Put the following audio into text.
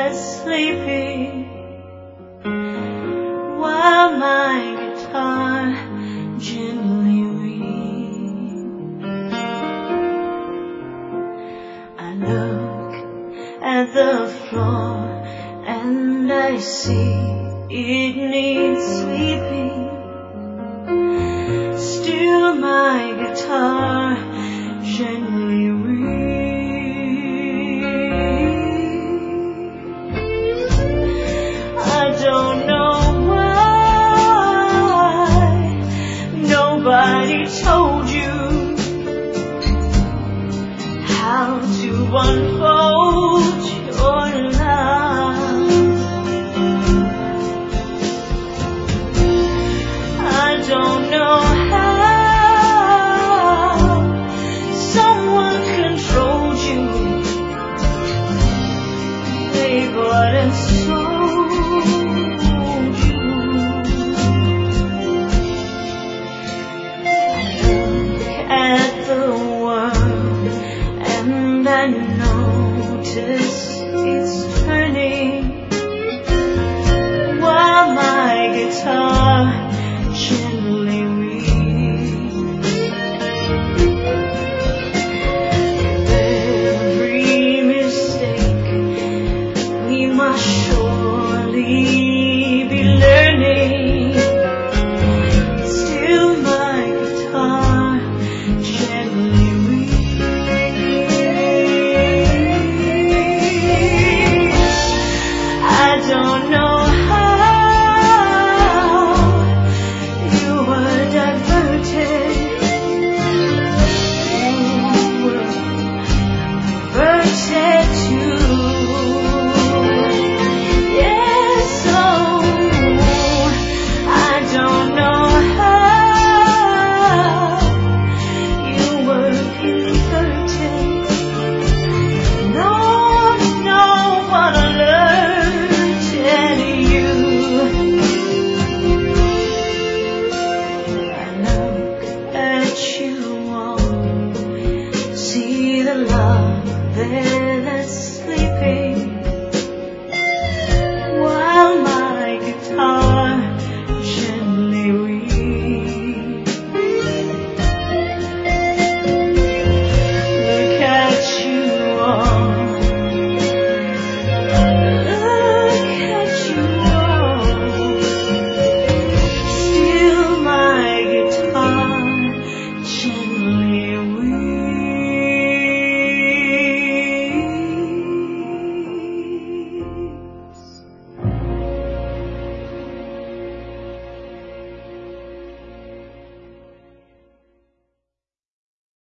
sleeping while my guitar gently weeps. I look at the floor and I see it needs sweeping. Still my guitar gently weeps. I don't know why nobody told you how to unfold your love. I don't know how someone controlled you. They bought and sold you. Look at the world and I notice it's turning while my guitar gently weeps. Every mistake we must show